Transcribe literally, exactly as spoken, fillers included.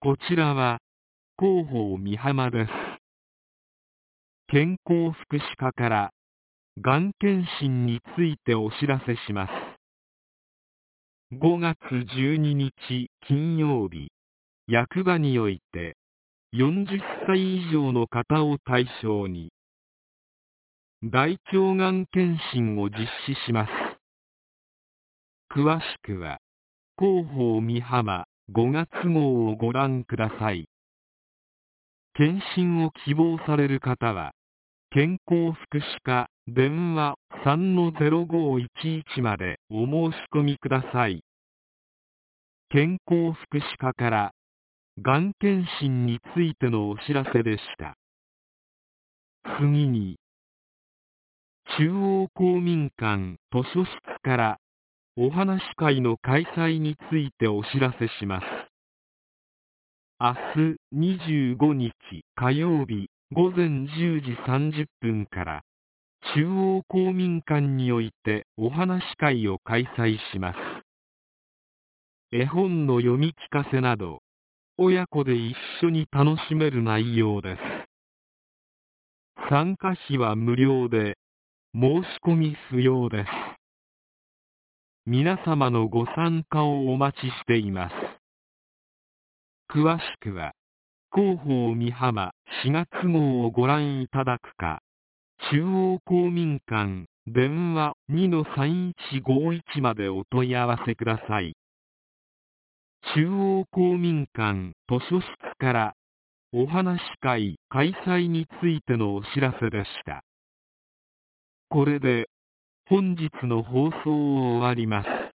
こちらは広報美浜です。健康福祉課からがん検診についてお知らせします。ごがつじゅうににち金曜日、役場においてよんじゅっさい以上の方を対象に大腸がん検診を実施します。詳しくは広報美浜ごがつ号をご覧ください。検診を希望される方は健康福祉課電話 さんのゼロごいちいち までお申し込みください。健康福祉課からがん検診についてのお知らせでした。次に、中央公民館図書室からお話し会の開催についてお知らせします。明日にじゅうごにち火曜日ごぜんじゅうじさんじゅっぷんから中央公民館においてお話し会を開催します。絵本の読み聞かせなど親子で一緒に楽しめる内容です。参加費は無料で申し込み不要です。皆様のご参加をお待ちしています。詳しくは広報美浜しがつ号をご覧いただくか、中央公民館電話 にのさんいちごいち までお問い合わせください。中央公民館図書室からお話し会開催についてのお知らせでした。これで本日の放送を終わります。